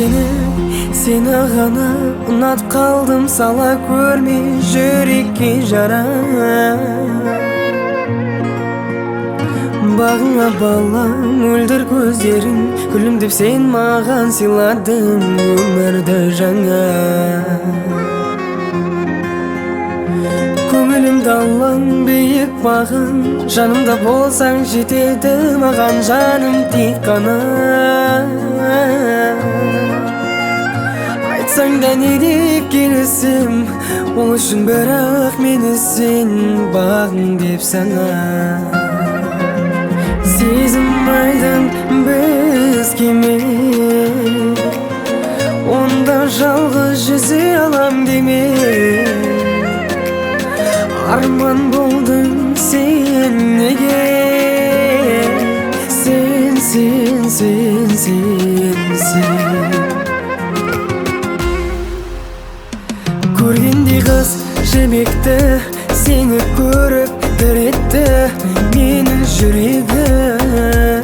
Seni ғана ұнатып қалдым, сала көрме жүрекке жара. Бағыңа балам, мөлдір көздерің, күлімдеп сен маған сыйладың өмірді жаңа. Көңілімді алаң биік маған, жанымда болсаң жетеді маған жаным тек қана. Айтсаң да не деп келесім, ол үшін бірақ мені сен бағың деп сана. Сезім айдан біз кеме, онда жалғыз жүзе алам деме. Арман болдың сен неге, сен. Көргендей қыз жібекті, сені көріп дір етті менің жүрегім.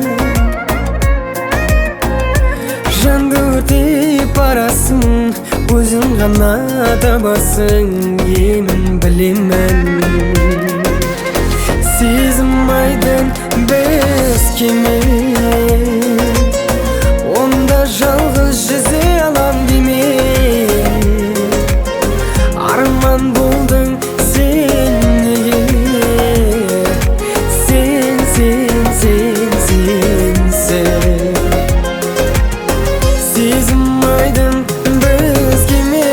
Жанды өртеп барасың, өзің ғана табасың, емін білемін. Сезім айдын біз кеме, онда жалғыз жүзе алам деме. Арман болдың сен неге, сен. Сезім айдын біз кеме,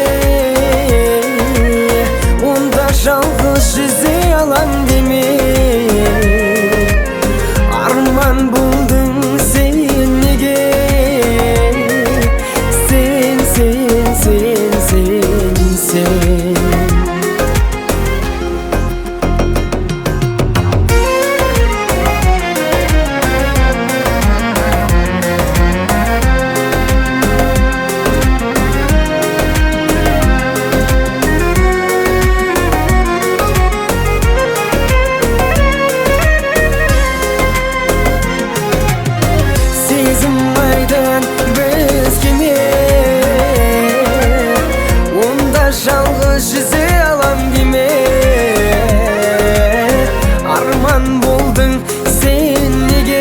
онда жалғыз жүзе алам деме. Арман болдың сен неге, сен. Сезім айдан біз кеме, онда жалғыз жүзе алам деме. Арман болдың сен неге,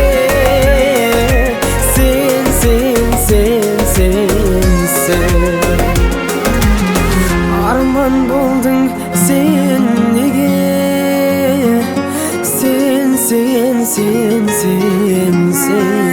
сен. Арман болдың сен неге, сен.